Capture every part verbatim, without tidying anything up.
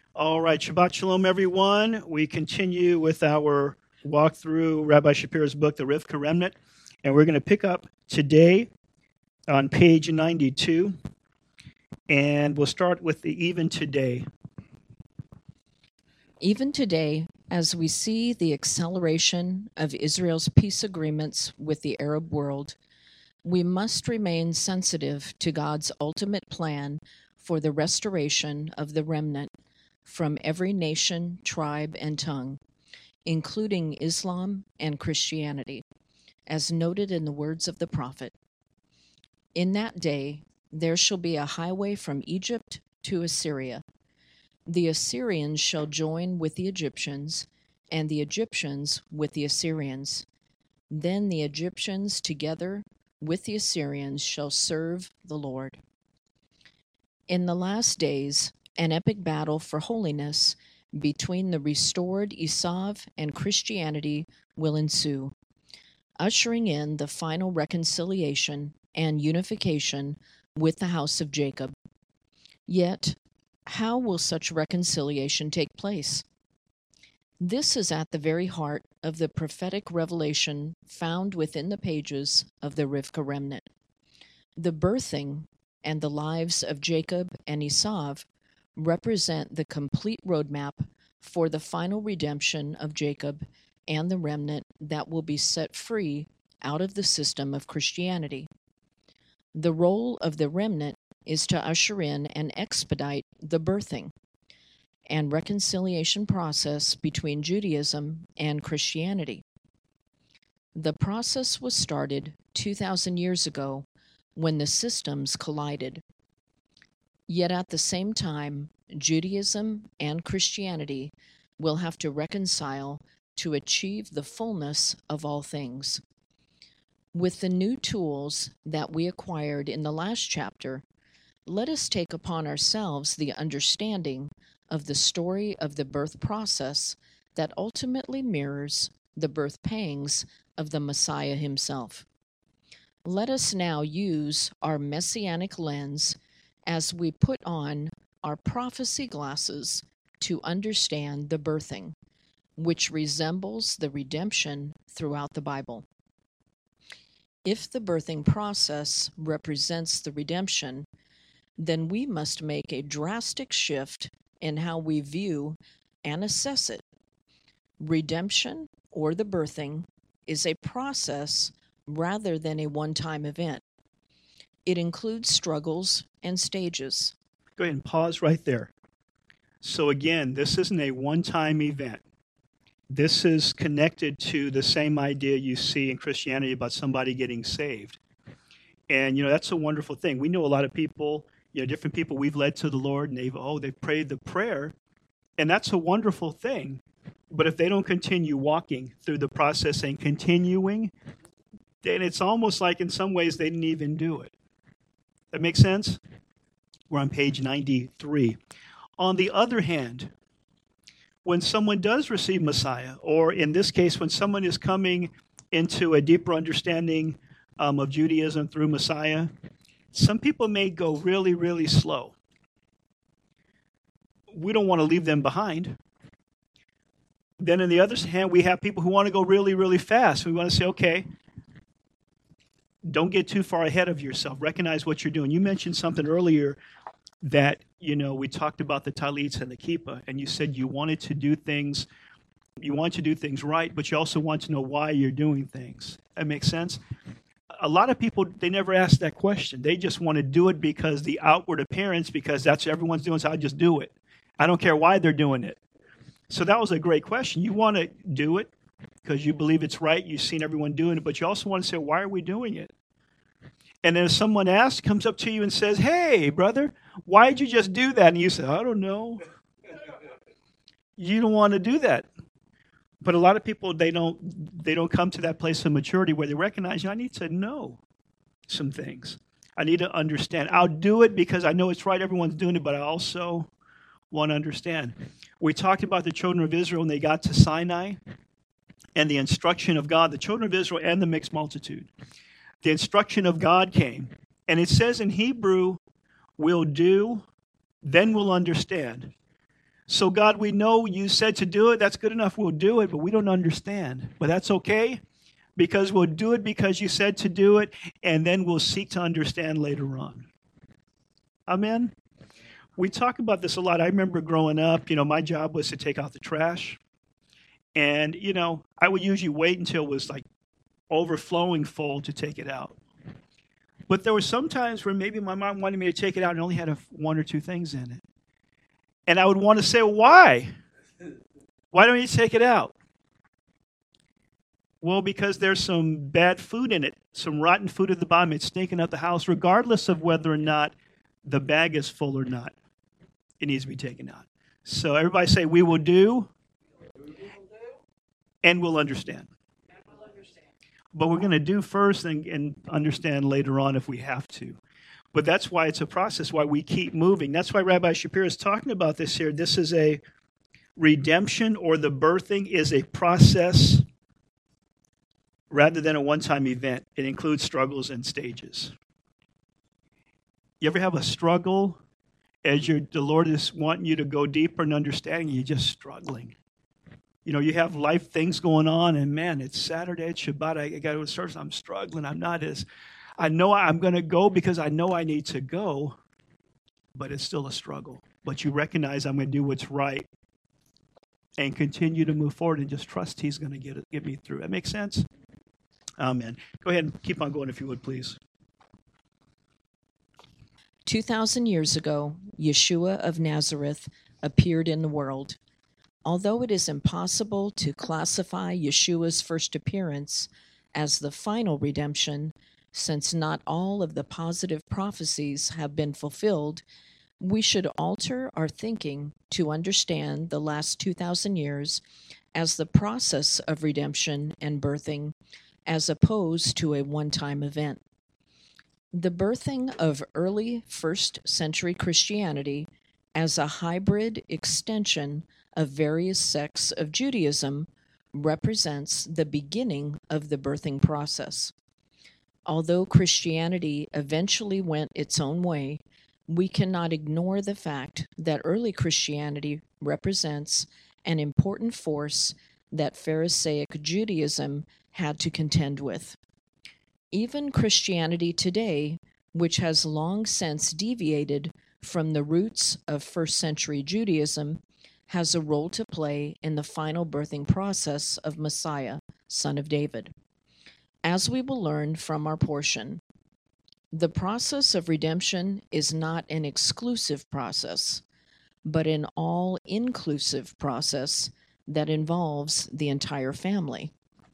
All right, Shabbat Shalom, everyone. We continue with our walk through Rabbi Shapiro's book, The Rivka Remnant, and we're going to pick up today on page ninety-two, and we'll start with the even today. Even today, as we see the acceleration of Israel's peace agreements with the Arab world, we must remain sensitive to God's ultimate plan for the restoration of the remnant from every nation, tribe, and tongue, including Islam and Christianity, as noted in the words of the prophet. In that day, there shall be a highway from Egypt to Assyria. The Assyrians shall join with the Egyptians, and the Egyptians with the Assyrians. Then the Egyptians together with the Assyrians shall serve the Lord. In the last days, an epic battle for holiness between the restored Esav and Christianity will ensue, ushering in the final reconciliation and unification with the house of Jacob. Yet, how will such reconciliation take place? This is at the very heart of the prophetic revelation found within the pages of the Rivka Remnant. The birthing and the lives of Jacob and Esav represent the complete roadmap for the final redemption of Jacob and the remnant that will be set free out of the system of Christianity. The role of the remnant is to usher in and expedite the birthing and reconciliation process between Judaism and Christianity. The process was started two thousand years ago when the systems collided. Yet at the same time, Judaism and Christianity will have to reconcile to achieve the fullness of all things. With the new tools that we acquired in the last chapter, let us take upon ourselves the understanding of the story of the birth process that ultimately mirrors the birth pangs of the Messiah himself. Let us now use our messianic lens as we put on our prophecy glasses to understand the birthing, which resembles the redemption throughout the Bible. If the birthing process represents the redemption, then we must make a drastic shift in how we view and assess it. Redemption, or the birthing, is a process rather than a one-time event. It includes struggles and stages. Go ahead and pause right there. So again, this isn't a one-time event. This is connected to the same idea you see in Christianity about somebody getting saved. And, you know, that's a wonderful thing. We know a lot of people, you know, different people we've led to the Lord, and they've, oh, they've prayed the prayer, and that's a wonderful thing. But if they don't continue walking through the process and continuing, then it's almost like in some ways they didn't even do it. That makes sense? We're on page ninety-three. On the other hand, when someone does receive Messiah, or in this case, when someone is coming into a deeper understanding um, of Judaism through Messiah, some people may go really, really slow. We don't want to leave them behind. Then on the other hand, we have people who want to go really, really fast. We want to say, okay, don't get too far ahead of yourself. Recognize what you're doing. You mentioned something earlier that, you know, we talked about the talits and the kippah, and you said you wanted to do things, you want to do things right, but you also want to know why you're doing things. That makes sense? A lot of people, they never ask that question. They just want to do it because the outward appearance, because that's what everyone's doing, so I just do it. I don't care why they're doing it. So that was a great question. You want to do it because you believe it's right, you've seen everyone doing it, but you also want to say, why are we doing it? And then if someone asks, comes up to you and says, hey, brother, why did you just do that? And you say, I don't know. You don't want to do that. But a lot of people, they don't they don't come to that place of maturity where they recognize, you know, I need to know some things. I need to understand. I'll do it because I know it's right, everyone's doing it, but I also want to understand. We talked about the children of Israel when they got to Sinai and the instruction of God, the children of Israel and the mixed multitude. The instruction of God came, and it says in Hebrew, we'll do, then we'll understand. So, God, we know you said to do it. That's good enough. We'll do it, but we don't understand. But that's okay because we'll do it because you said to do it, and then we'll seek to understand later on. Amen? We talk about this a lot. I remember growing up, you know, my job was to take out the trash. And, you know, I would usually wait until it was like overflowing full to take it out. But there were some times where maybe my mom wanted me to take it out and only had a, one or two things in it. And I would want to say, why? Why don't you take it out? Well, because there's some bad food in it, some rotten food at the bottom. It's stinking up the house, regardless of whether or not the bag is full or not. It needs to be taken out. So everybody say, we will do, and we'll understand. But we're going to do first and, and understand later on if we have to. But that's why it's a process, why we keep moving. That's why Rabbi Shapiro is talking about this here. This is a redemption, or the birthing is a process rather than a one-time event. It includes struggles and stages. You ever have a struggle as you're, the Lord is wanting you to go deeper in understanding, you're just struggling? You know, you have life things going on, and man, it's Saturday, it's Shabbat, I got to go to service, I'm struggling, I'm not as, I know I'm going to go because I know I need to go, but it's still a struggle. But you recognize I'm going to do what's right and continue to move forward and just trust He's going to get it, get me through. That makes sense? Amen. Go ahead and keep on going if you would, please. two thousand years ago, Yeshua of Nazareth appeared in the world. Although it is impossible to classify Yeshua's first appearance as the final redemption, since not all of the positive prophecies have been fulfilled, we should alter our thinking to understand the last two thousand years as the process of redemption and birthing, as opposed to a one-time event. The birthing of early first century Christianity as a hybrid extension of various sects of Judaism represents the beginning of the birthing process. Although Christianity eventually went its own way, we cannot ignore the fact that early Christianity represents an important force that Pharisaic Judaism had to contend with. Even Christianity today, which has long since deviated from the roots of first century Judaism, has a role to play in the final birthing process of Messiah, son of David. As we will learn from our portion, the process of redemption is not an exclusive process, but an all-inclusive process that involves the entire family.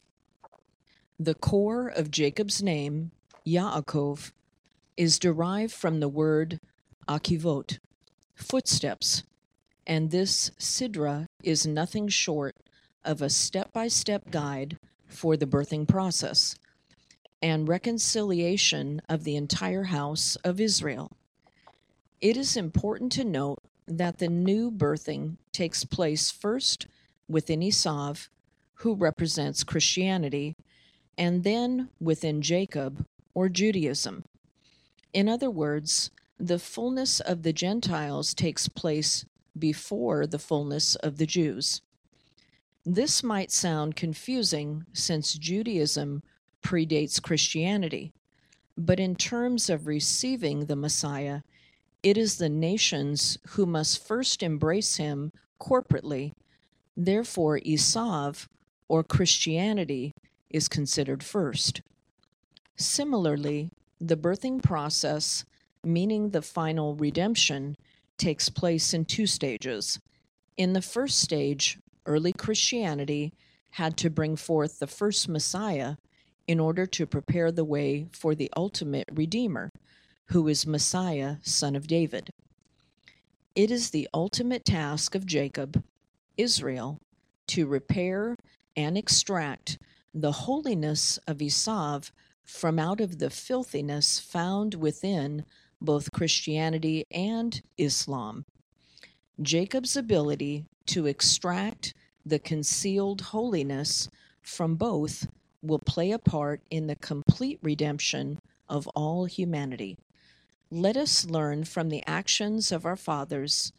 The core of Jacob's name, Yaakov, is derived from the word akivot, footsteps, and this sidra is nothing short of a step-by-step guide for the birthing process and reconciliation of the entire house of Israel. It is important to note that the new birthing takes place first within Esav, who represents Christianity, and then within Jacob, or Judaism. In other words, the fullness of the Gentiles takes place before the fullness of the Jews. This might sound confusing since Judaism predates Christianity, but in terms of receiving the Messiah, it is the nations who must first embrace him corporately. Therefore, Esav, or Christianity, is considered first. Similarly, the birthing process, meaning the final redemption, takes place in two stages. In the first stage, early Christianity had to bring forth the first Messiah in order to prepare the way for the ultimate Redeemer, who is Messiah, son of David. It is the ultimate task of Jacob, Israel, to repair and extract the holiness of Esav from out of the filthiness found within both Christianity and Islam. Jacob's ability to extract the concealed holiness from both will play a part in the complete redemption of all humanity. Let us learn from the actions of our fathers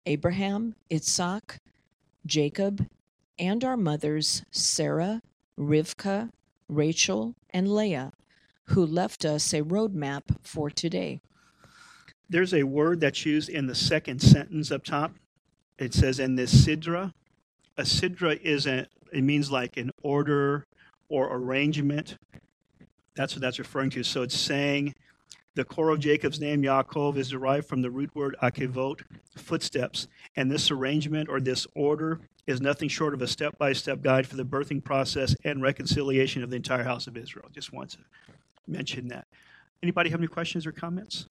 Abraham, Isaac, Jacob, and our mothers, Sarah, Rivka, Rachel, and Leah, who left us a roadmap for today. There's a word that's used in the second sentence up top. It says, in this sidra. A sidra is a, it means like an order or arrangement. That's what that's referring to. So it's saying the core of Jacob's name, Yaakov, is derived from the root word akevot, footsteps. And this arrangement or this order is nothing short of a step-by-step guide for the birthing process and reconciliation of the entire house of Israel. Just want to mention that. Anybody have any questions or comments?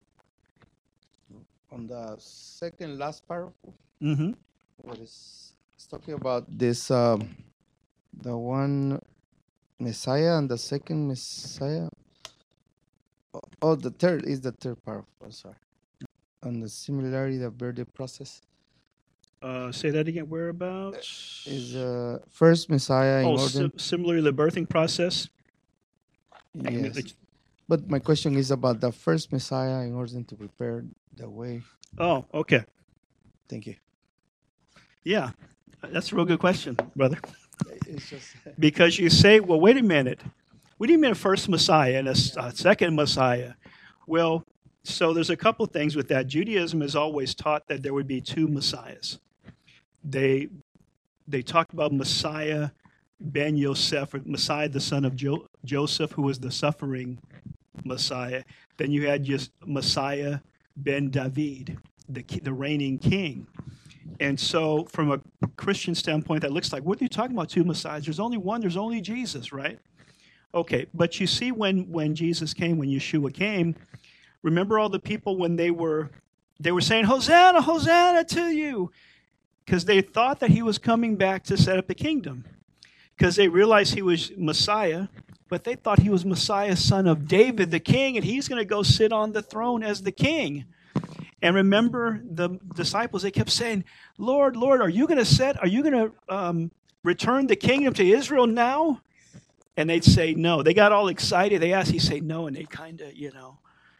On the second last paragraph, Mm-hmm. what is it's talking about this, um, the one Messiah and the second Messiah. Oh, oh, the third is the third paragraph. I'm sorry. On the similarity of birthday process Uh, say that again. Whereabouts? is uh, first Messiah in oh, order. sim- similarly, the birthing process. Yes. But my question is about the first Messiah in order to prepare the way. Oh, okay. Thank you. Yeah, that's a real good question, brother. It's just Because you say, well, wait a minute. We didn't mean a first Messiah and a, s- a second Messiah. Well, so there's a couple things with that. Judaism has always taught that there would be two Messiahs. They they talked about Messiah ben Yosef, or Messiah the son of jo- Joseph, who was the suffering Messiah. Then you had just Messiah ben David, the ki- the reigning king. And so from a Christian standpoint, that looks like, what are you talking about, two Messiahs? There's only one, there's only Jesus, right? Okay, but you see when, when Jesus came, when Yeshua came, remember all the people when they were they were saying, Hosanna, Hosanna to you, because they thought that he was coming back to set up the kingdom, because they realized he was Messiah, but they thought he was Messiah, son of David, the king, and he's going to go sit on the throne as the king. And remember the disciples, they kept saying, Lord, Lord, are you going to set, are you going to um, return the kingdom to Israel now? And they'd say no. They got all excited. They asked, he'd say no, and they kind of, you know.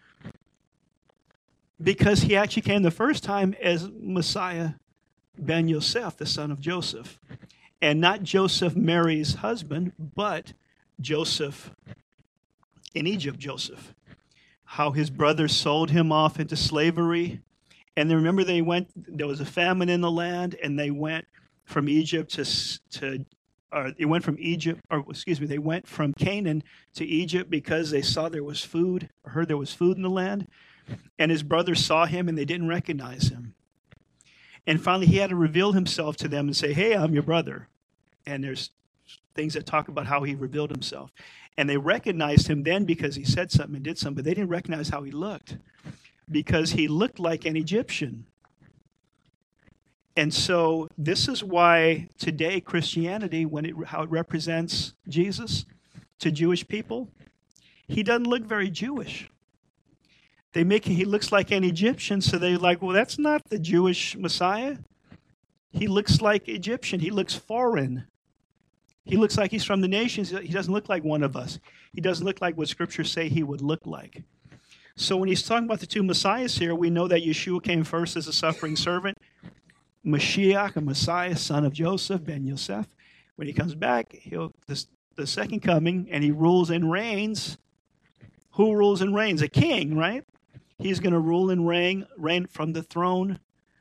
Because he actually came the first time as Messiah ben Yosef, the son of Joseph. And not Joseph, Mary's husband, but Joseph in Egypt, Joseph. How his brothers sold him off into slavery. And then remember they went, there was a famine in the land, and they went from Egypt to, to or they went from Egypt, or excuse me, they went from Canaan to Egypt because they saw there was food, or heard there was food in the land. And his brothers saw him and they didn't recognize him. And finally he had to reveal himself to them and say, hey, I'm your brother. And there's things that talk about how he revealed himself. And they recognized him then because he said something and did something, but they didn't recognize how he looked, because he looked like an Egyptian. And so this is why today Christianity, when it how it represents Jesus to Jewish people, he doesn't look very Jewish. They make he looks like an Egyptian, so they're like, well, that's not the Jewish Messiah. He looks like Egyptian. He looks foreign. He looks like he's from the nations. He doesn't look like one of us. He doesn't look like what scriptures say he would look like. So when he's talking about the two Messiahs here, we know that Yeshua came first as a suffering servant. Mashiach, a Messiah, son of Joseph, ben Yosef. When he comes back, he'll this, the second coming, and he rules and reigns. Who rules and reigns? A king, right? He's going to rule and reign, reign from the throne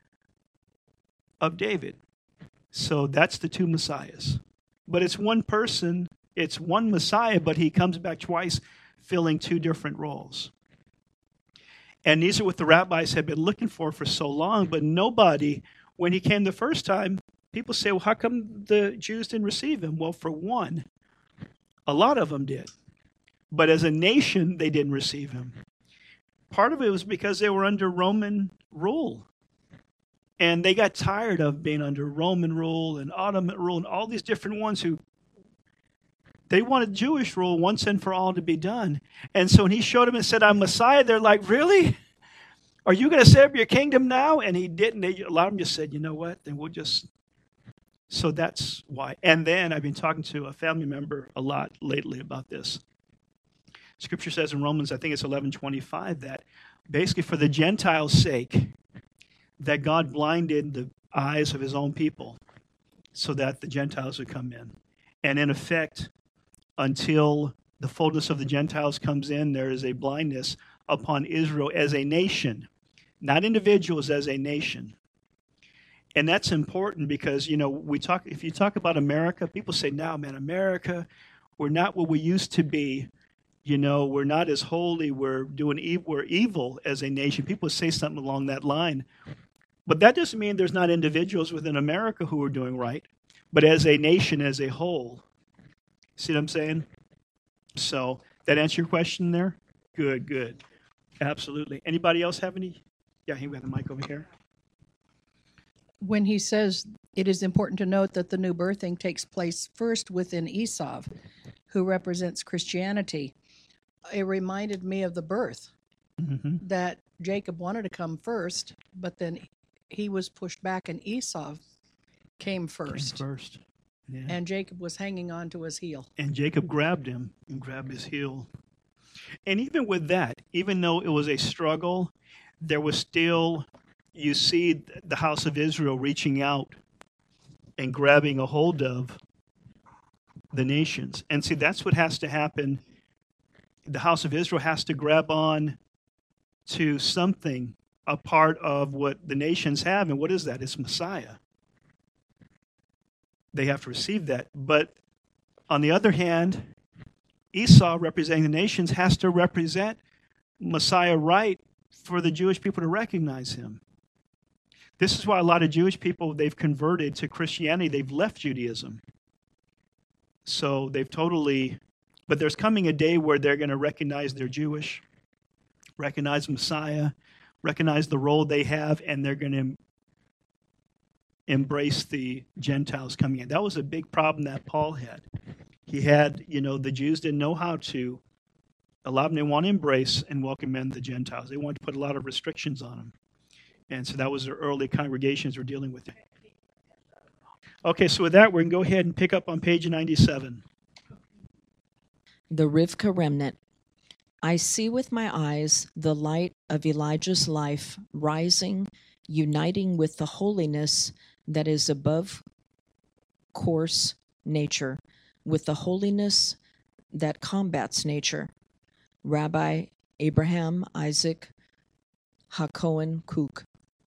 of David. So that's the two Messiahs. But it's one person, it's one Messiah, but he comes back twice filling two different roles. And these are what the rabbis have been looking for for so long, but nobody, when he came the first time, people say, well, how come the Jews didn't receive him? Well, for one, a lot of them did. But as a nation, they didn't receive him. Part of it was because they were under Roman rule. And they got tired of being under Roman rule and Ottoman rule and all these different ones who, they wanted Jewish rule once and for all to be done. And so when he showed them and said, I'm Messiah, they're like, really? Are you going to set up your kingdom now? And he didn't. They, a lot of them just said, you know what? Then we'll just. So that's why. And then I've been talking to a family member a lot lately about this. Scripture says in Romans, I think it's eleven twenty-five, that basically for the Gentiles' sake, that God blinded the eyes of his own people so that the Gentiles would come in. And in effect, until the fullness of the Gentiles comes in, there is a blindness upon Israel as a nation, not individuals, as a nation. And that's important because, you know, we talk, if you talk about America, people say, no, man, America, we're not what we used to be. You know, we're not as holy. We're doing evil. We're evil as a nation. People say something along that line. But that doesn't mean there's not individuals within America who are doing right. But as a nation, as a whole, see what I'm saying? So that answer your question there? Good, good. Absolutely. Anybody else have any? Yeah, we have the mic over here. When he says it is important to note that the new birthing takes place first within Esau, who represents Christianity, it reminded me of the birth, Mm-hmm. that Jacob wanted to come first, but then he was pushed back and Esau came first. Came first. Yeah. And Jacob was hanging on to his heel. And Jacob grabbed him and grabbed his heel. And even with that, even though it was a struggle, there was still, you see the house of Israel reaching out and grabbing a hold of the nations. And see, that's what has to happen. The house of Israel has to grab on to something, a part of what the nations have. And what is that? It's Messiah. They have to receive that. But on the other hand, Esau, representing the nations, has to represent Messiah right for the Jewish people to recognize him. This is why a lot of Jewish people, they've converted to Christianity. They've left Judaism. So they've totally, but there's coming a day where they're going to recognize they're Jewish, recognize Messiah, recognize the role they have, and they're going to embrace the Gentiles coming in. That was a big problem that Paul had. He had, you know, the Jews didn't know how to, a lot of them didn't want to embrace and welcome in the Gentiles. They wanted to put a lot of restrictions on them. And so that was the early congregations were dealing with it. Okay, so with that, we're going to go ahead and pick up on page ninety-seven. The Rivka remnant. I see with my eyes the light of Elijah's life rising, uniting with the holiness that is above course nature, with the holiness that combats nature. Rabbi Abraham Isaac Hakohen Kook.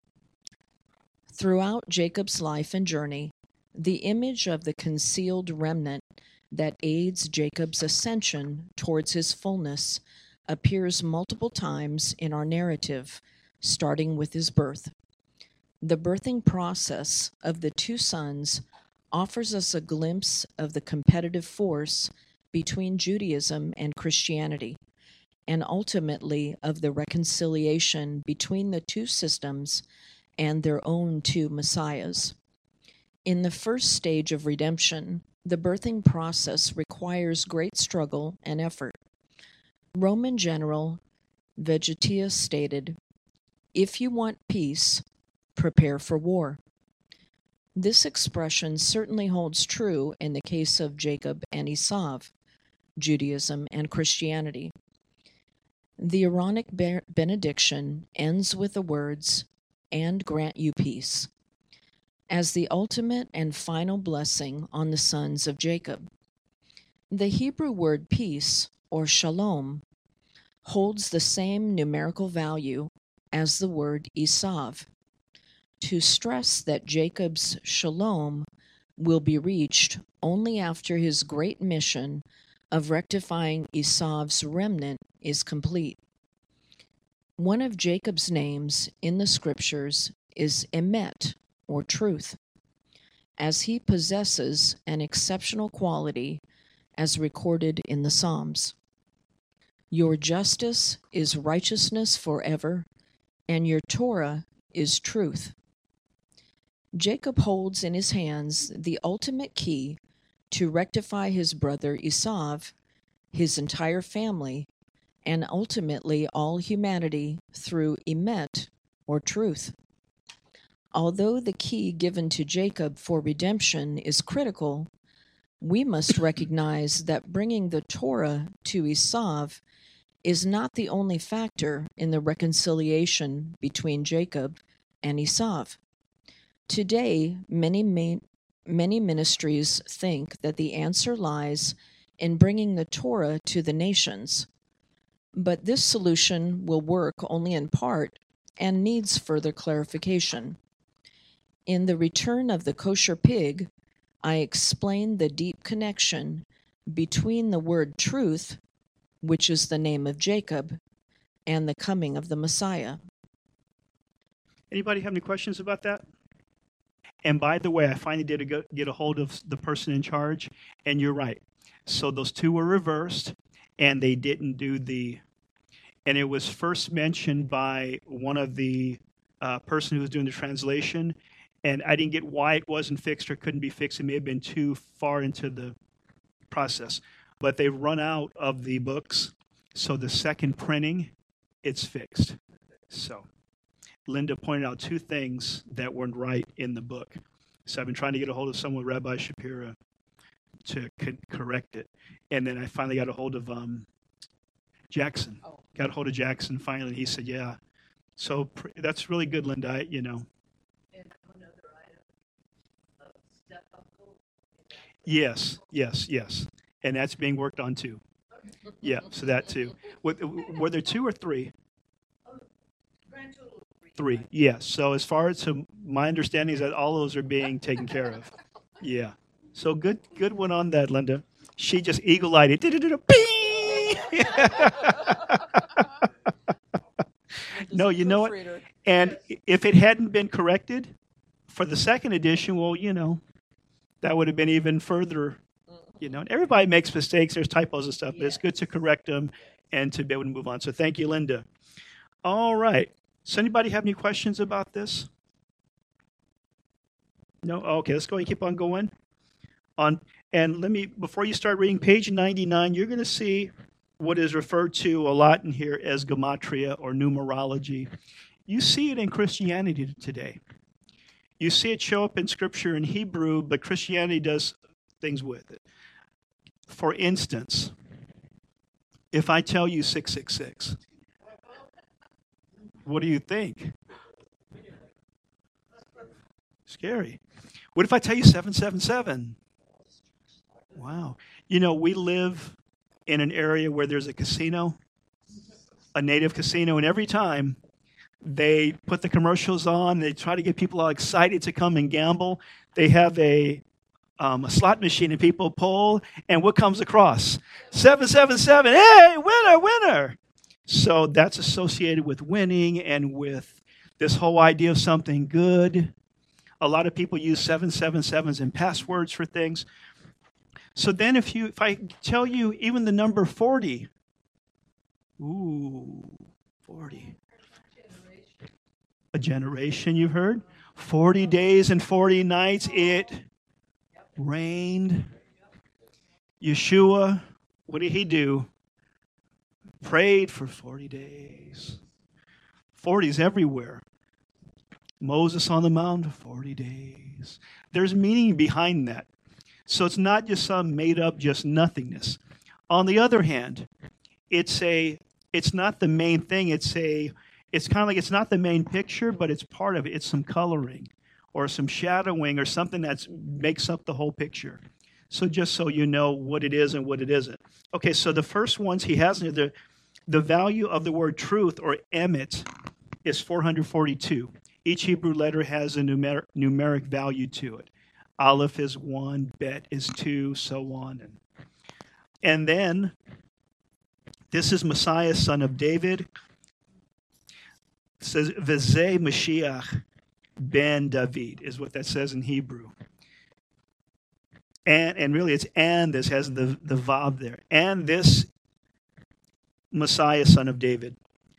Throughout Jacob's life and journey, the image of the concealed remnant that aids Jacob's ascension towards his fullness appears multiple times in our narrative, starting with his birth. The birthing process of the two sons offers us a glimpse of the competitive force between Judaism and Christianity, and ultimately of the reconciliation between the two systems and their own two messiahs. In the first stage of redemption, the birthing process requires great struggle and effort. Roman General Vegetius stated, "If you want peace, prepare for war." This expression certainly holds true in the case of Jacob and Esau, Judaism and Christianity. The Aaronic benediction ends with the words, "and grant you peace," as the ultimate and final blessing on the sons of Jacob. The Hebrew word peace, or shalom, holds the same numerical value as the word Esav, to stress that Jacob's shalom will be reached only after his great mission of rectifying Esav's remnant is complete. One of Jacob's names in the scriptures is Emet, or truth, as he possesses an exceptional quality as recorded in the Psalms. Your justice is righteousness forever, and your Torah is truth. Jacob holds in his hands the ultimate key to rectify his brother Esau, his entire family, and ultimately all humanity through Emet, or truth. Although the key given to Jacob for redemption is critical, we must recognize that bringing the Torah to Esau is not the only factor in the reconciliation between Jacob and Esav. Today, many ma- many ministries think that the answer lies in bringing the Torah to the nations. But this solution will work only in part and needs further clarification. In The Return of the Kosher Pig, I explained the deep connection between the word truth, which is the name of Jacob, and the coming of the Messiah. Anybody have any questions about that? And by the way, I finally did a go, get a hold of the person in charge, and you're right. So those two were reversed, and they didn't do the, and it was first mentioned by one of the uh, person who was doing the translation, and I didn't get why it wasn't fixed or couldn't be fixed. It may have been too far into the process, but they've run out of the books, so the second printing, it's fixed. So Linda pointed out two things that weren't right in the book. So I've been trying to get a hold of someone, Rabbi Shapira, to co- correct it. And then I finally got a hold of um, Jackson. Oh. Got a hold of Jackson finally. He said, yeah. So pr- that's really good, Linda. I, you know. Yes, yes, yes. And that's being worked on too. Yeah, so that too. Were, were there two or three? Three, yes. So as far as to my understanding is that all those are being taken care of. Yeah. So good good one on that, Linda. She just eagle-eyed it. No, you know what? And if it hadn't been corrected for the second edition, well, you know, that would have been even further, you know. And everybody makes mistakes. There's typos and stuff, but it's good to correct them and to be able to move on. So thank you, Linda. All right. Does anybody have any questions about this? No? Okay, let's go and keep on going. On and let me, before you start reading page ninety-nine, you're going to see what is referred to a lot in here as gematria or numerology. You see it in Christianity today. You see it show up in Scripture in Hebrew, but Christianity does things with it. For instance, if I tell you six six six, what do you think? Scary. What if I tell you seven seven seven? Wow. You know, we live in an area where there's a casino, a native casino, and every time they put the commercials on, they try to get people all excited to come and gamble. They have a um, a slot machine and people pull, and what comes across? seven seven seven, hey, winner, winner. So that's associated with winning and with this whole idea of something good. A lot of people use seven seven sevens in passwords for things. So then if you if I tell you even the number forty, ooh, forty. A generation, you've heard? forty days and forty nights it rained. Yeshua, what did he do? Prayed for forty days. forty's everywhere. Moses on the mountain, forty days. There's meaning behind that. So it's not just some made up just nothingness. On the other hand, it's a it's not the main thing. It's a it's kind of like it's not the main picture, but it's part of it. It's some coloring or some shadowing or something that makes up the whole picture. So just so you know what it is and what it isn't. Okay, so the first ones he has, the, the value of the word truth or emet is four hundred forty-two. Each Hebrew letter has a numer- numeric value to it. Aleph is one, Bet is two, so on. And, and then, this is Messiah, son of David. It says, V'zeh Mashiach ben David, is what that says in Hebrew. And, and really it's and, this has the, the vav there. And this Messiah, son of David.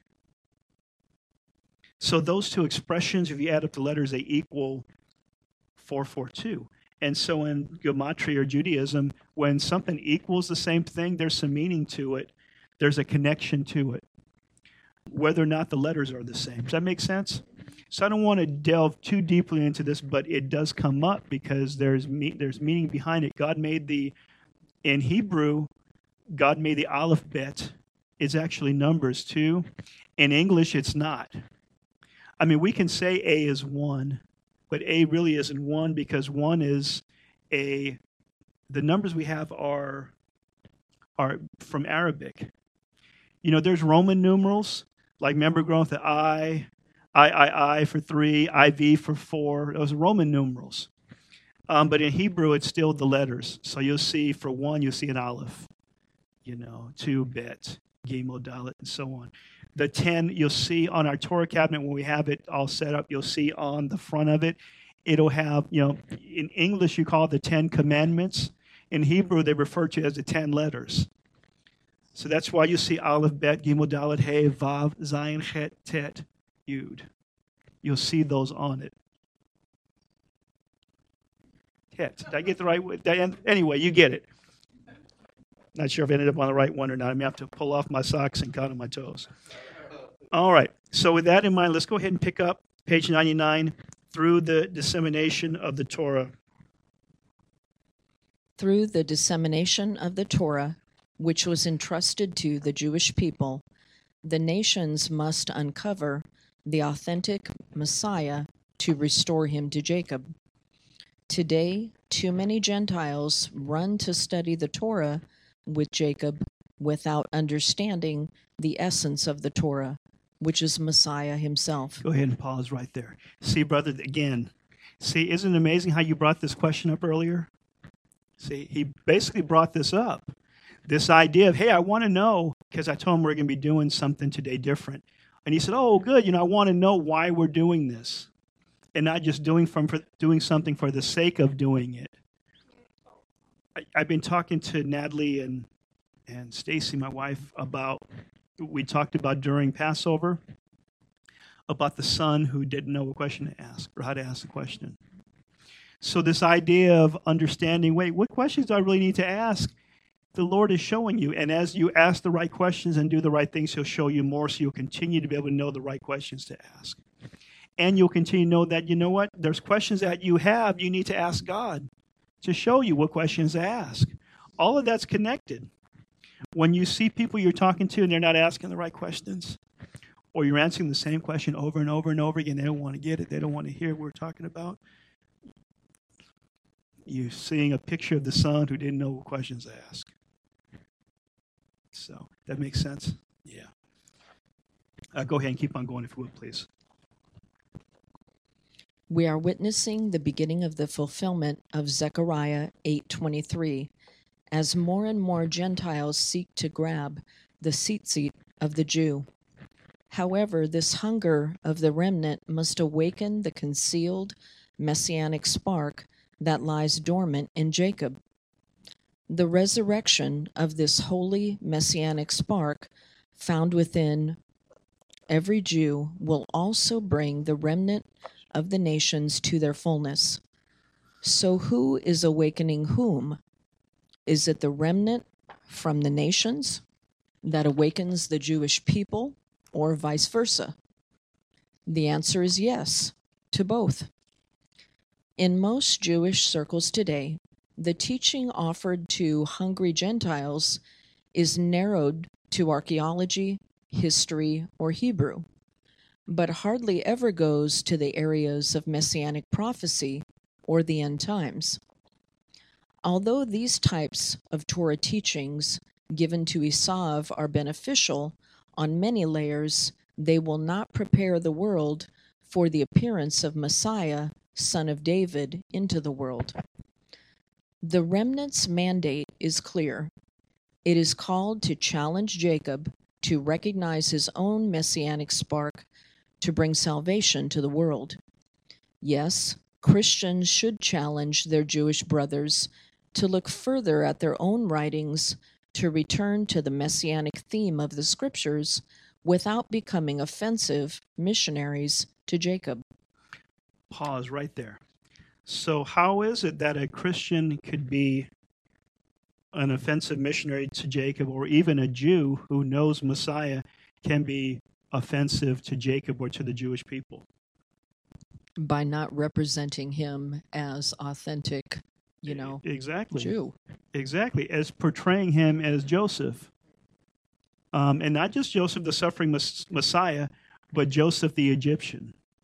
So those two expressions, if you add up the letters, they equal four forty-two. And so in Gematria or Judaism, when something equals the same thing, there's some meaning to it. There's a connection to it, whether or not the letters are the same. Does that make sense? So I don't want to delve too deeply into this, but it does come up because there's me- there's meaning behind it. God made the, in Hebrew, God made the Aleph Bet. It's actually numbers too. In English, it's not. I mean, we can say A is one, but A really isn't one because one is a, the numbers we have are, are from Arabic. You know, there's Roman numerals, like remember growing with the I, I, I, I for three, I V for four. Those are Roman numerals. Um, but in Hebrew, it's still the letters. So you'll see for one, you'll see an aleph, you know, two, bet, gimel, dalet, and so on. The ten, you'll see on our Torah cabinet when we have it all set up, you'll see on the front of it, it'll have, you know, in English you call it the Ten Commandments. In Hebrew, they refer to it as the ten letters. So that's why you see aleph, bet, gimel, dalet, hey, vav, zayin, chet, tet, yud. You'll see those on it. Tet. Did I get the right one? Anyway, you get it. Not sure if I ended up on the right one or not. I may have to pull off my socks and count on my toes. All right. So with that in mind, let's go ahead and pick up page ninety-nine through the dissemination of the Torah. Through the dissemination of the Torah, which was entrusted to the Jewish people, the nations must uncover the authentic Messiah to restore him to Jacob. Today, too many Gentiles run to study the Torah with Jacob without understanding the essence of the Torah, which is Messiah himself. Go ahead and pause right there. See, brother, again, see, isn't it amazing how you brought this question up earlier? See, he basically brought this up. This idea of, hey, I want to know, because I told him we're going to be doing something today different. And he said, oh, good, you know, I want to know why we're doing this. And not just doing from for doing something for the sake of doing it. I, I've been talking to Natalie and and Stacy, my wife, about we talked about during Passover about the son who didn't know what question to ask or how to ask the question. So this idea of understanding, wait, what questions do I really need to ask? The Lord is showing you, and as you ask the right questions and do the right things, He'll show you more, so you'll continue to be able to know the right questions to ask. And you'll continue to know that, you know what, there's questions that you have, you need to ask God to show you what questions to ask. All of that's connected. When you see people you're talking to and they're not asking the right questions, or you're answering the same question over and over and over again, they don't want to get it, they don't want to hear what we're talking about, you're seeing a picture of the son who didn't know what questions to ask. So, that makes sense? Yeah. Uh, go ahead and keep on going if you would, please. We are witnessing the beginning of the fulfillment of Zechariah eight twenty-three, as more and more Gentiles seek to grab the tzitzit of the Jew. However, this hunger of the remnant must awaken the concealed messianic spark that lies dormant in Jacob. The resurrection of this holy messianic spark found within every Jew will also bring the remnant of the nations to their fullness. So who is awakening whom? Is it the remnant from the nations that awakens the Jewish people, or vice versa? The answer is yes, to both. In most Jewish circles today, the teaching offered to hungry Gentiles is narrowed to archaeology, history, or Hebrew, but hardly ever goes to the areas of messianic prophecy or the end times. Although these types of Torah teachings given to Esav are beneficial on many layers, they will not prepare the world for the appearance of Messiah, son of David, into the world. The remnant's mandate is clear. It is called to challenge Jacob to recognize his own messianic spark to bring salvation to the world. Yes, Christians should challenge their Jewish brothers to look further at their own writings to return to the messianic theme of the scriptures without becoming offensive missionaries to Jacob. Pause right there. So how is it that a Christian could be an offensive missionary to Jacob, or even a Jew who knows Messiah can be offensive to Jacob or to the Jewish people? By not representing him as authentic, you know, exactly. Jew. Exactly, as portraying him as Joseph. Um, and not just Joseph, the suffering Messiah, but Joseph the Egyptian.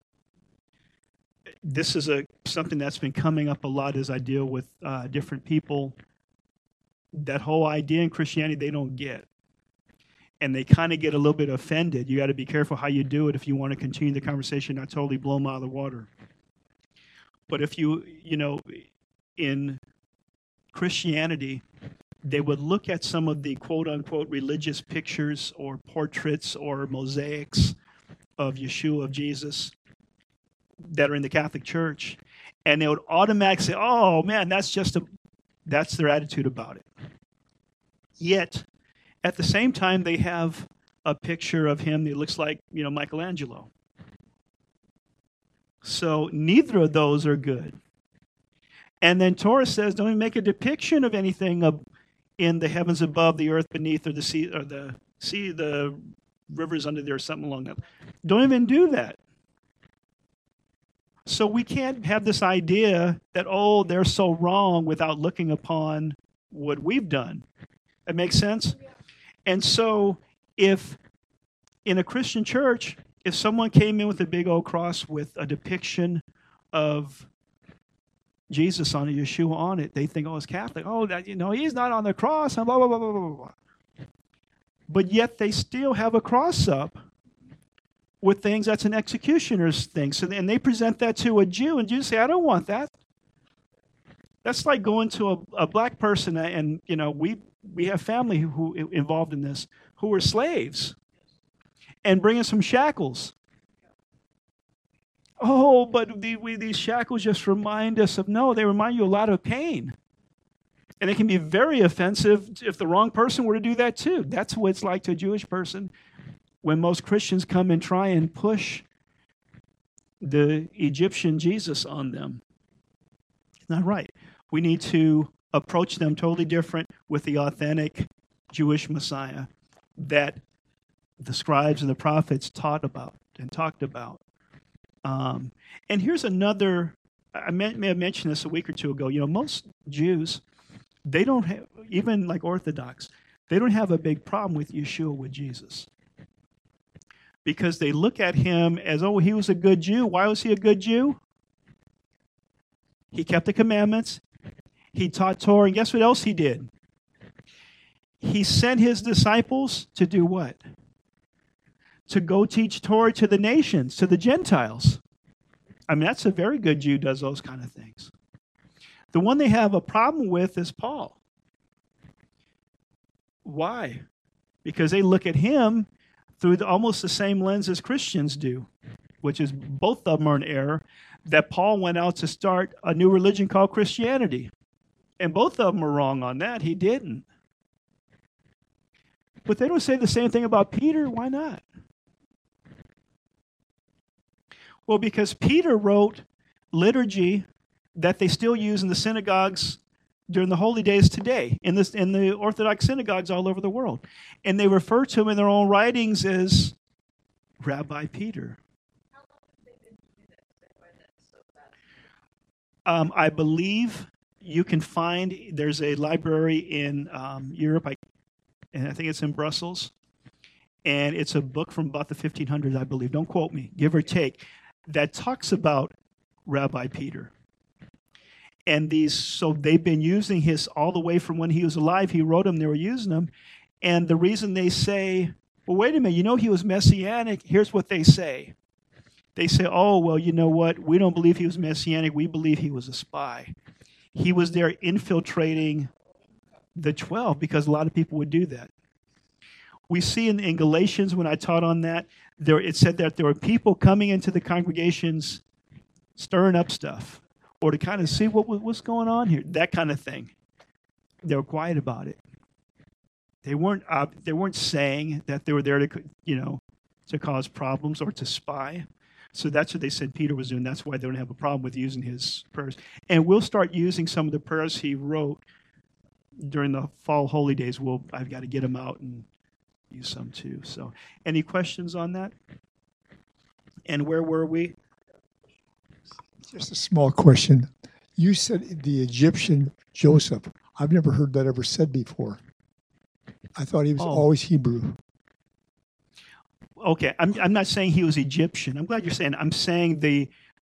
this is a something that's been coming up a lot as I deal with uh, different people. That whole idea in Christianity they don't get. And they kind of get a little bit offended. You got to be careful how you do it if you want to continue the conversation, not totally blow them out of the water. But if you, you know, in Christianity, they would look at some of the quote-unquote religious pictures or portraits or mosaics of Yeshua, of Jesus, that are in the Catholic Church, and they would automatically say, oh, man, that's just a, that's their attitude about it. Yet, at the same time, they have a picture of him that looks like, you know, Michelangelo. So neither of those are good. And then Torah says, don't even make a depiction of anything of, in the heavens above, the earth beneath, or the sea, or the sea, the rivers under there, or something along that. Don't even do that. So we can't have this idea that, oh, they're so wrong without looking upon what we've done. That makes sense? And so if in a Christian church, if someone came in with a big old cross with a depiction of Jesus on it, Yeshua on it, they think, oh, it's Catholic. Oh, that, you know, he's not on the cross, and blah, blah, blah, blah, blah, blah. But yet they still have a cross up with things that's an executioner's thing. So, and they present that to a Jew, and Jews say, I don't want that. That's like going to a, a black person, and, you know, we we have family who involved in this, who were slaves, and bringing some shackles. Oh, but the, we, these shackles just remind us of, no, they remind you a lot of pain. And it can be very offensive if the wrong person were to do that too. That's what it's like to a Jewish person when most Christians come and try and push the Egyptian Jesus on them. It's not right. We need to approach them totally different with the authentic Jewish Messiah that the scribes and the prophets taught about and talked about. Um, and here's another, I may, may have mentioned this a week or two ago. You know, most Jews, they don't have, even like Orthodox, they don't have a big problem with Yeshua, with Jesus. Because they look at him as, oh, he was a good Jew. Why was he a good Jew? He kept the commandments. He taught Torah. And guess what else he did? He sent his disciples to do what? To go teach Torah to the nations, to the Gentiles. I mean, that's a very good Jew, does those kind of things. The one they have a problem with is Paul. Why? Because they look at him through the, almost the same lens as Christians do, which is both of them are in error, that Paul went out to start a new religion called Christianity. And both of them are wrong on that. He didn't. But they don't say the same thing about Peter. Why not? Well, because Peter wrote liturgy that they still use in the synagogues during the holy days today, in, this, in the Orthodox synagogues all over the world. And they refer to him in their own writings as Rabbi Peter. Um, I believe you can find, there's a library in um, Europe, I, and I think it's in Brussels, and it's a book from about the fifteen hundreds, I believe. Don't quote me, give or take, that talks about Rabbi Peter. And these, so they've been using his all the way from when he was alive. He wrote them, they were using them. And the reason they say, well, wait a minute, you know he was messianic. Here's what they say. They say, oh, well, you know what? We don't believe he was messianic. We believe he was a spy. He was there infiltrating the twelve, because a lot of people would do that. We see in, in Galatians, when I taught on that, there it said that there were people coming into the congregations stirring up stuff, or to kind of see what what's going on here, that kind of thing. They were quiet about it. They weren't uh, they weren't saying that they were there to, you know, to cause problems or to spy. So that's what they said Peter was doing. That's why they don't have a problem with using his prayers. And we'll start using some of the prayers he wrote during the fall holy days. We'll I've got to get them out and use some too. So, any questions on that? And where were we? Just a small question. You said the Egyptian Joseph. I've never heard that ever said before. I thought he was Oh. always Hebrew. Okay, I'm I'm not saying he was Egyptian. I'm glad you're saying. I'm saying the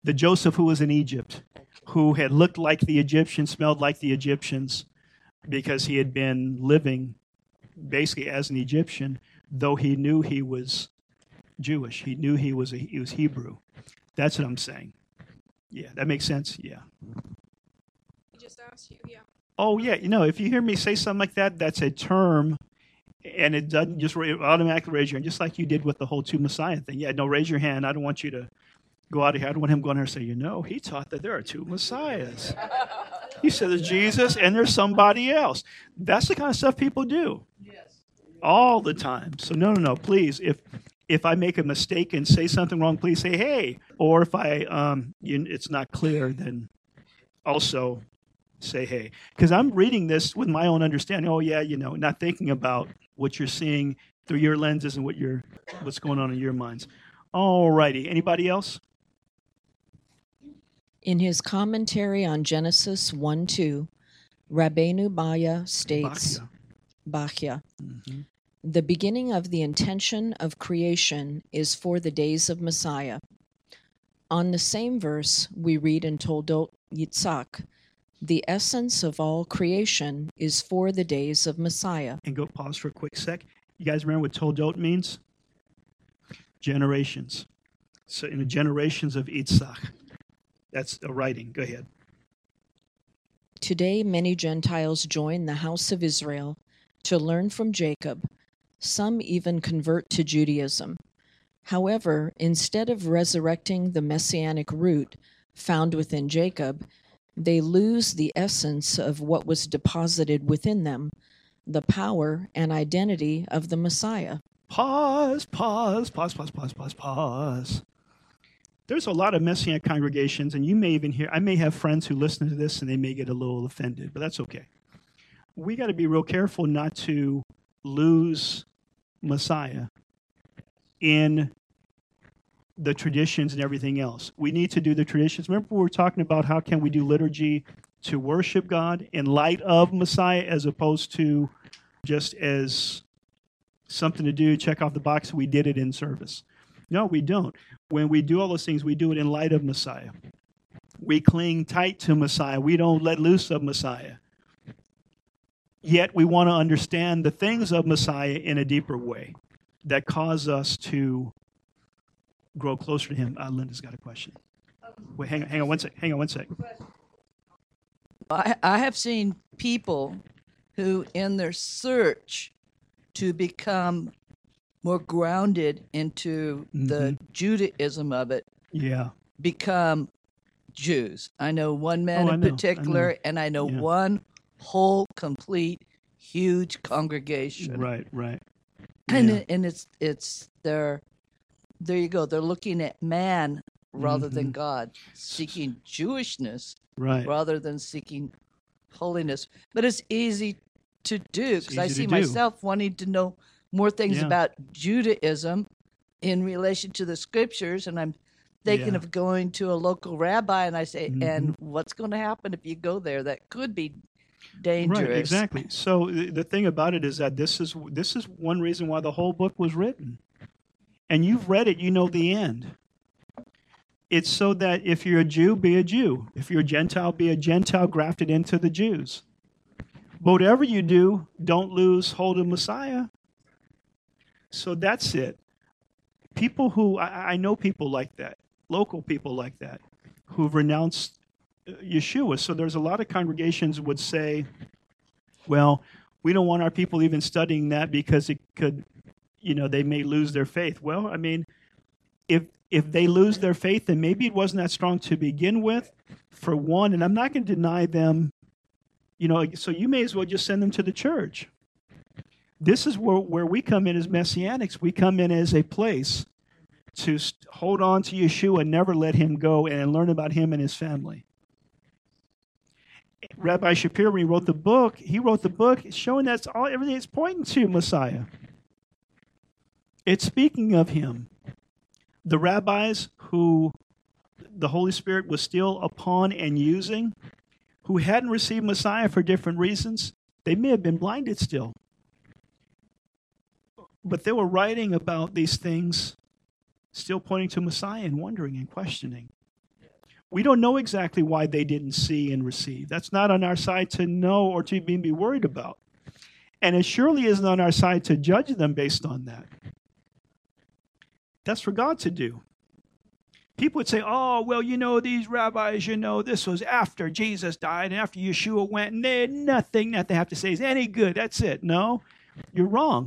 The Joseph who was in Egypt, who had looked like the Egyptians, smelled like the Egyptians, because he had been living basically as an Egyptian, though he knew he was Jewish. He knew he was a, he was Hebrew. That's what I'm saying. Yeah, that makes sense. Yeah. He just asked you, yeah. Oh yeah, you know, if you hear me say something like that, that's a term, and it doesn't just ra- automatically raise your hand, just like you did with the whole two Messiah thing. Yeah, no, raise your hand. I don't want you to go out of here. I don't want him going there and say, you know, he taught that there are two Messiahs. He said there's Jesus and there's somebody else. That's the kind of stuff people do. Yes. All the time. So no, no, no. Please, if if I make a mistake and say something wrong, please say hey. Or if I um, you, it's not clear, then also say hey. Because I'm reading this with my own understanding. Oh yeah, you know, not thinking about what you're seeing through your lenses and what you're what's going on in your minds. All righty. Anybody else? In his commentary on Genesis one two, Rabbeinu Baya states, Bachya. Bachya, Mm-hmm. the beginning of the intention of creation is for the days of Messiah. On the same verse, we read in Toldot Yitzhak, the essence of all creation is for the days of Messiah. And go pause for a quick sec. You guys remember what Toldot means? Generations. So in the generations of Yitzhak. That's a writing. Go ahead. Today, many Gentiles join the house of Israel to learn from Jacob. Some even convert to Judaism. However, instead of resurrecting the messianic root found within Jacob, they lose the essence of what was deposited within them, the power and identity of the Messiah. Pause, pause, pause, pause, pause, pause, pause. There's a lot of Messianic congregations, and you may even hear, I may have friends who listen to this and they may get a little offended, but that's okay. We got to be real careful not to lose Messiah in the traditions and everything else. We need to do the traditions. Remember we were talking about how can we do liturgy to worship God in light of Messiah as opposed to just as something to do, check off the box, we did it in service. No, we don't. When we do all those things, we do it in light of Messiah. We cling tight to Messiah. We don't let loose of Messiah. Yet we want to understand the things of Messiah in a deeper way that cause us to grow closer to him. Uh, Linda's got a question. Wait, hang on, hang on one sec. Hang on one sec. I, I have seen people who, in their search to become more grounded into Mm-hmm. the Judaism of it, Yeah. become Jews. I know one man Oh, I in know, I particular, know. and I know Yeah. one whole, complete, huge congregation. Right, right. And Yeah. it, and it's it's their there you go. They're looking at man rather than Mhm. God, seeking Jewishness Right. rather than seeking holiness. But it's easy to do It's because I easy see to do. myself wanting to know more things Yeah. about Judaism in relation to the scriptures, and I'm thinking Yeah. of going to a local rabbi, and I say, Mhm. and what's going to happen if you go there? That could be dangerous. Right, exactly. So the the thing about it is that this is this is one reason why the whole book was written. And you've read it, you know the end. It's so that if you're a Jew, be a Jew. If you're a Gentile, be a Gentile grafted into the Jews. But whatever you do, don't lose hold of Messiah. So that's it. People who, I, I know people like that, local people like that, who've renounced uh, Yeshua. So there's a lot of congregations would say, well, we don't want our people even studying that because it could, you know, they may lose their faith. Well, I mean, if if they lose their faith, then maybe it wasn't that strong to begin with, for one. And I'm not going to deny them, you know, so you may as well just send them to the church. This is where, where we come in as Messianics. We come in as a place to st- hold on to Yeshua and never let him go and learn about him and his family. Rabbi Shapiro, when he wrote the book, he wrote the book showing that's all everything is pointing to Messiah. It's speaking of him. The rabbis who the Holy Spirit was still upon and using, who hadn't received Messiah for different reasons, they may have been blinded still. But they were writing about these things, still pointing to Messiah and wondering and questioning. We don't know exactly why they didn't see and receive. That's not on our side to know or to even be worried about. And it surely isn't on our side to judge them based on that. That's for God to do. People would say, oh, well, you know, these rabbis, you know, this was after Jesus died and after Yeshua went, and they had nothing that they have to say is any good. That's it. No, you're wrong.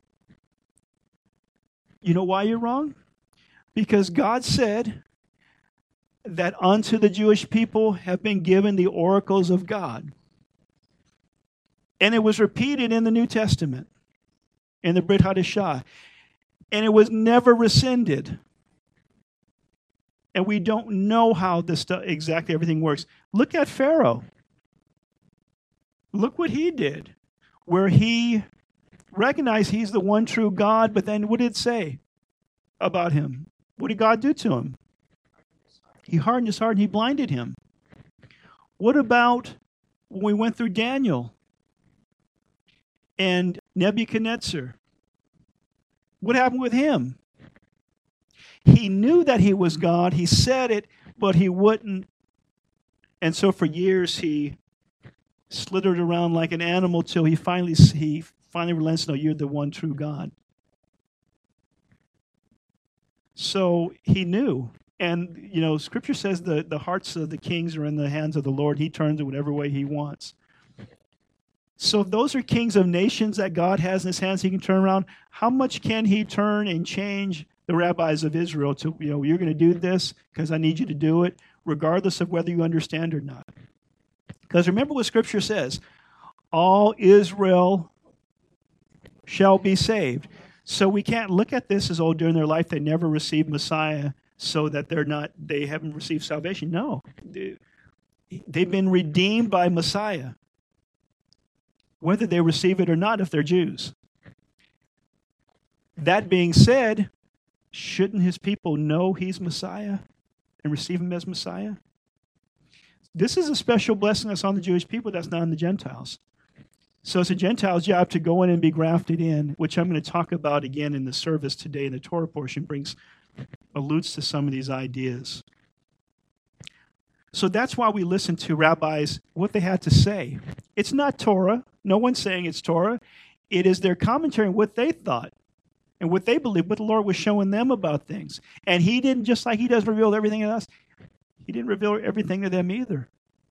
You know why you're wrong? Because God said that unto the Jewish people have been given the oracles of God. And it was repeated in the New Testament, in the Brit Hadashah. And it was never rescinded. And we don't know how this stuff, exactly everything works. Look at Pharaoh. Look what he did, where he recognized he's the one true God, but then what did it say about him? What did God do to him? He hardened his heart and he blinded him. What about when we went through Daniel and Nebuchadnezzar? What happened with him? He knew that he was God. He said it, but he wouldn't. And so for years he slithered around like an animal till he finally he finally relents, no, you're the one true God. So he knew. And, you know, Scripture says the, the hearts of the kings are in the hands of the Lord. He turns it whatever way he wants. So if those are kings of nations that God has in his hands he can turn around, how much can he turn and change the rabbis of Israel to, you know, you're going to do this because I need you to do it, regardless of whether you understand or not? Because remember what Scripture says, all Israel shall be saved. So we can't look at this as, oh, during their life they never received Messiah so that they're not, they haven't received salvation. No. They've been redeemed by Messiah, whether they receive it or not if they're Jews. That being said, shouldn't his people know he's Messiah and receive him as Messiah? This is a special blessing that's on the Jewish people that's not on the Gentiles. So it's a Gentile's job to go in and be grafted in, which I'm going to talk about again in the service today in the Torah portion, brings alludes to some of these ideas. So that's why we listen to rabbis, what they had to say. It's not Torah. No one's saying it's Torah. It is their commentary on what they thought and what they believed, what the Lord was showing them about things. And he didn't, just like he doesn't reveal everything to us, he didn't reveal everything to them either.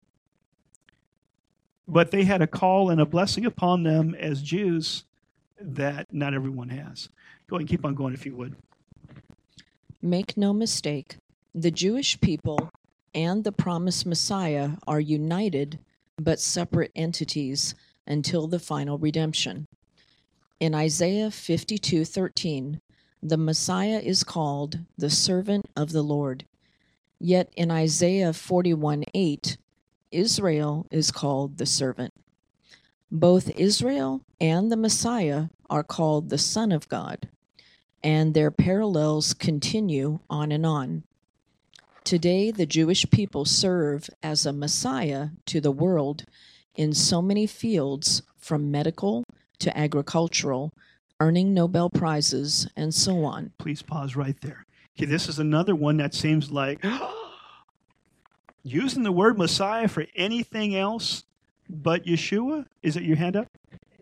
But they had a call and a blessing upon them as Jews that not everyone has. Go ahead and keep on going if you would. Make no mistake, the Jewish people and the promised Messiah are united but separate entities until the final redemption. In Isaiah fifty-two thirteen, the Messiah is called the servant of the Lord. Yet in Isaiah forty-one eight, Israel is called the servant. Both Israel and the Messiah are called the Son of God, and their parallels continue on and on. Today, the Jewish people serve as a Messiah to the world in so many fields, from medical to agricultural, earning Nobel Prizes, and so on. Please pause right there. Okay, this is another one that seems like using the word Messiah for anything else but Yeshua. Is it your hand up?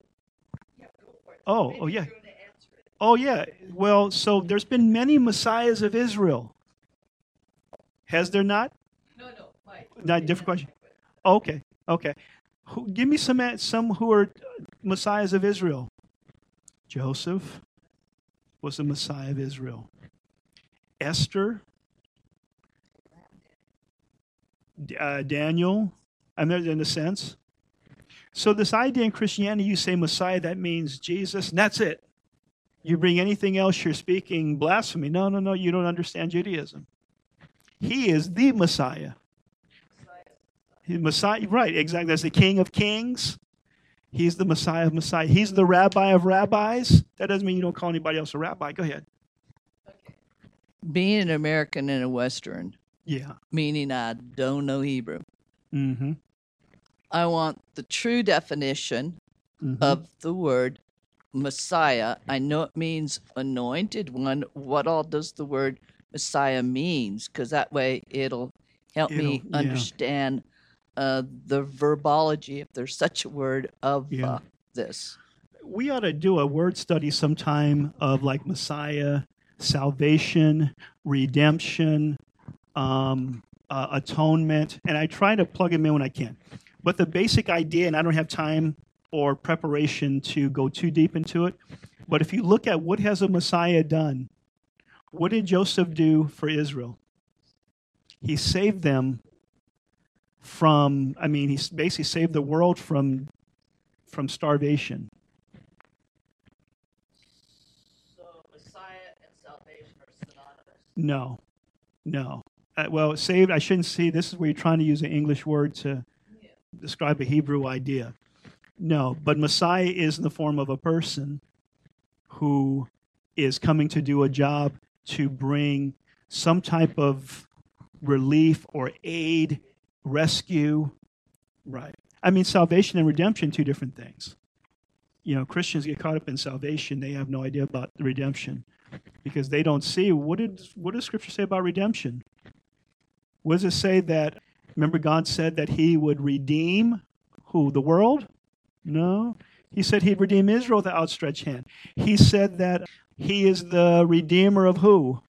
Oh, oh yeah. Oh yeah. Well, so there's been many Messiahs of Israel. Has there not? No, no. My, Not different question. Okay, okay. Who, give me some some who are Messiahs of Israel. Joseph was the Messiah of Israel. Esther, uh, Daniel, I mean, in a sense. So this idea in Christianity, you say Messiah, that means Jesus, and that's it. You bring anything else, you're speaking blasphemy. No, no, no, you don't understand Judaism. He is the Messiah. He's Messiah, right, exactly. That's the King of Kings. He's the Messiah of Messiah. He's the Rabbi of rabbis. That doesn't mean you don't call anybody else a rabbi. Go ahead. being an American and a Western, Yeah. meaning I don't know Hebrew, Mm-hmm. I want the true definition mm-hmm. of the word Messiah. I know it means anointed one. What all does the word Messiah means? Because that way it'll help me It'll- yeah. understand uh, the verbology, if there's such a word, of Yeah. uh, this. We ought to do a word study sometime of like Messiah, salvation, redemption, um, uh, atonement, and I try to plug them in when I can. But the basic idea, and I don't have time or preparation to go too deep into it, but if you look at what has a Messiah done, what did Joseph do for Israel? He saved them from, I mean, he basically saved the world from from starvation. So Messiah and salvation are synonymous. No, no. Uh, well, saved, I shouldn't see, this is where you're trying to use an English word to describe a Hebrew idea. No, but Messiah is in the form of a person who is coming to do a job to bring some type of relief or aid, rescue. Right. I mean, salvation and redemption, two different things. You know, Christians get caught up in salvation. They have no idea about the redemption because they don't see, what did what does Scripture say about redemption? What does it say that, remember God said that he would redeem who? The world? No. He said he'd redeem Israel with the outstretched hand. He said that he is the redeemer of who?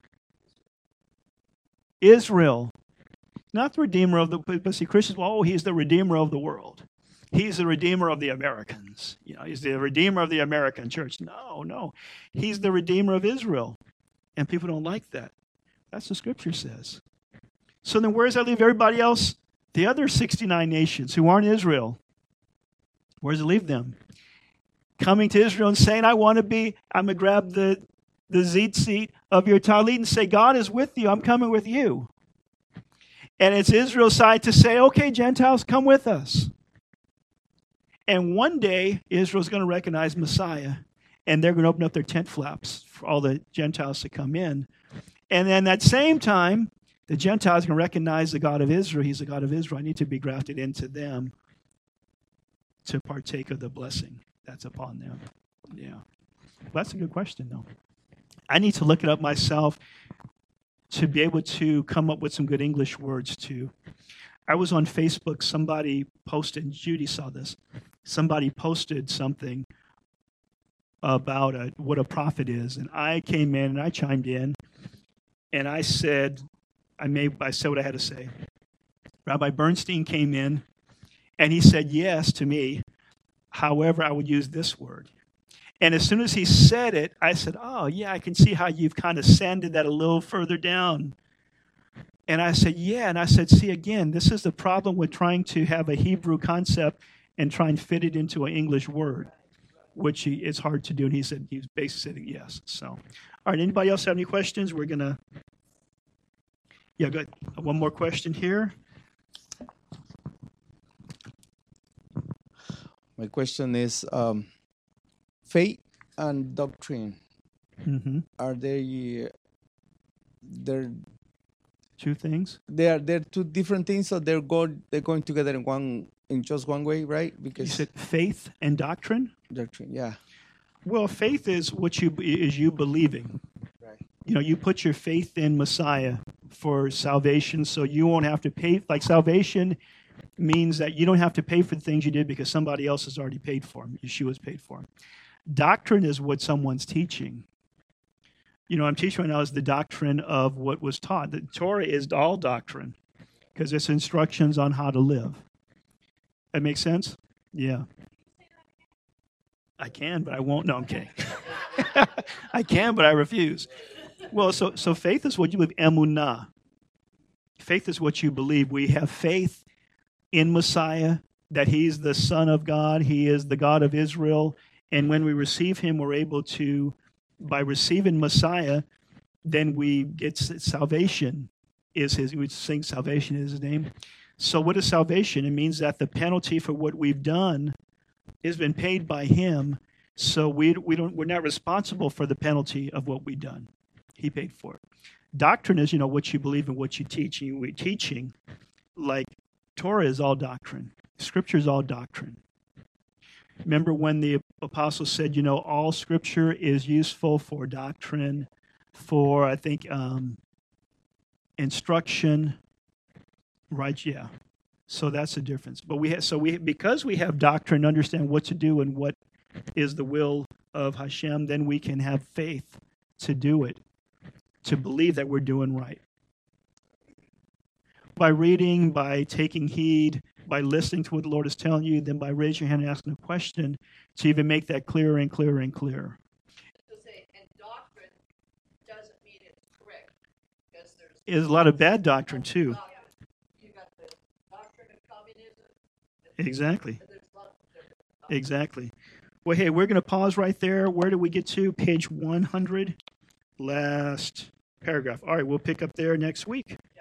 Israel. Not the redeemer of the, but see, Christians, well, oh, he's the redeemer of the world. He's the redeemer of the Americans. You know, he's the redeemer of the American church. No, no. He's the redeemer of Israel. And people don't like that. That's what Scripture says. So then where does that leave everybody else? The other sixty-nine nations who aren't Israel. Where does it leave them? Coming to Israel and saying, I want to be, I'm going to grab the, the zit seat of your talit and say, God is with you. I'm coming with you. And it's Israel's side to say, okay, Gentiles, come with us. And one day, Israel's going to recognize Messiah, and they're going to open up their tent flaps for all the Gentiles to come in. And then at that same time, the Gentiles can recognize the God of Israel. He's the God of Israel. I need to be grafted into them to partake of the blessing that's upon them. Yeah. Well, that's a good question, though. I need to look it up myself to be able to come up with some good English words, too. I was on Facebook. Somebody posted, and Judy saw this. Somebody posted something about a, what a prophet is. And I came in and I chimed in. And I said, I made, I said what I had to say. Rabbi Bernstein came in and he said yes to me. However, I would use this word. And as soon as he said it, I said, oh, yeah, I can see how you've kind of sanded that a little further down. And I said, yeah. And I said, see, again, this is the problem with trying to have a Hebrew concept and try and fit it into an English word, which he, it's hard to do. And he said, he was basically saying yes. So, all right, anybody else have any questions? We're going to, yeah, good. One more question here. My question is, um, faith and doctrine, Mm-hmm. are they, they're, Two things. they are they're two different things, so they're go they're going together in one in just one way, right? You Because said faith and doctrine. doctrine, yeah, Well, faith is what you is you believing. right, You know, you put your faith in Messiah for salvation, so you won't have to pay. Like salvation means that you don't have to pay for the things you did because somebody else has already paid for them. Yeshua's paid for them. Doctrine is what someone's teaching. You know, I'm teaching right now is the doctrine of what was taught. The Torah is all doctrine because it's instructions on how to live. That makes sense? Yeah. I can, but I won't. No, I'm kidding. I can, but I refuse. Well, so so faith is what you believe. Emunah. Faith is what you believe. We have faith in Messiah, that he's the Son of God. He is the God of Israel. And when we receive him, we're able to, by receiving Messiah, then we get salvation is his, we sing salvation is his name. So what is salvation? It means that the penalty for what we've done has been paid by him. So we, we don't, we're not responsible for the penalty of what we've done. He paid for it. Doctrine is, you know, what you believe and what you teach. And we're teaching, like Torah is all doctrine. Scripture is all doctrine. Remember when the apostles said, you know, all Scripture is useful for doctrine, for, I think, um, instruction, Right, yeah. So that's the difference. But we have, so we, because we have doctrine, understand what to do and what is the will of Hashem, then we can have faith to do it, to believe that we're doing right. By reading, by taking heed, by listening to what the Lord is telling you, then by raising your hand and asking a question to even make that clearer and clearer and clearer. To say, and doctrine doesn't mean it's correct, because there's There's a lot of bad doctrine too. you got the doctrine of communism. Exactly. and There's lots of different Exactly. Well, hey, we're going to pause right there. Where do we get to? Page one hundred, last paragraph. All right, we'll pick up there next week.